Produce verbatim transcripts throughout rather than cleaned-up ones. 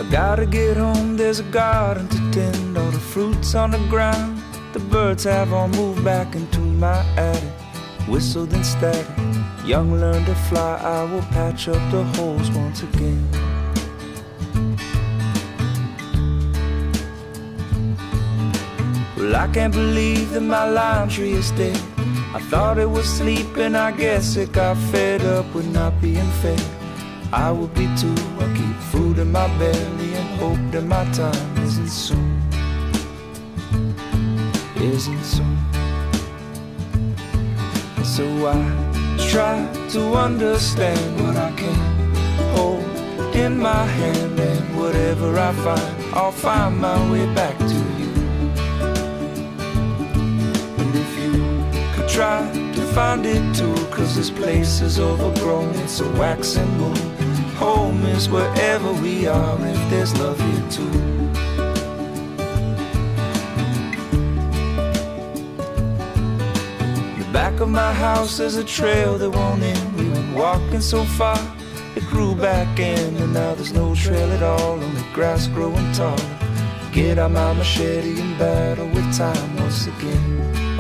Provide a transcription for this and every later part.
Gotta get home, there's a garden to tend, all the fruits on the ground. The birds have all moved back into my attic, whistled and static. Young learn to fly, I will patch up the holes once again. Well, I can't believe that my lime tree is dead. I thought it was sleeping, I guess it got fed up with not being fed. I would be too, I keep food in my belly and hope that my time isn't soon, isn't soon. So I try to understand what I can hold in my hand, and whatever I find, I'll find my way back to you. And if you could try to find it too, 'cause this place is overgrown, it's a waxing moon. Home is wherever we are, if there's love here too. The back of my house there's a trail that won't end. We went walking so far, it grew back in, and now there's no trail at all, only grass growing tall. Get out my machete and battle with time once again.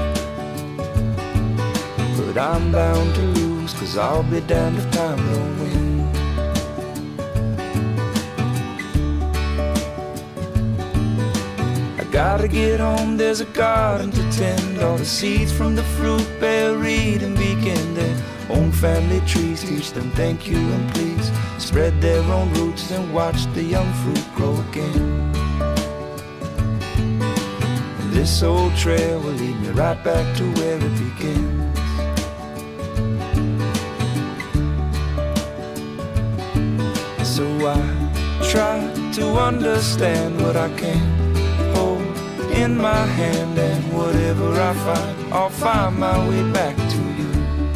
But I'm bound to lose, 'cause I'll be damned if time don't win. Gotta get home, there's a garden to tend, all the seeds from the fruit bear, read and begin their own family trees. Teach them thank you and please, spread their own roots and watch the young fruit grow again. And this old trail will lead me right back to where it begins. So I try to understand what I can in my hand, and whatever I find, I'll find my way back to you.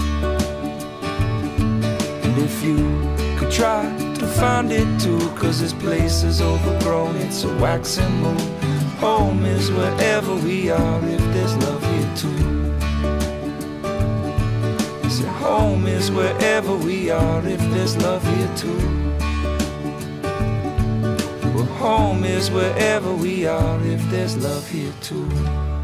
And if you could try to find it too, 'cause this place is overgrown, it's a waxing moon. Home is wherever we are, if there's love here too. So home is wherever we are, if there's love here too. Home is wherever we are, if there's love here too.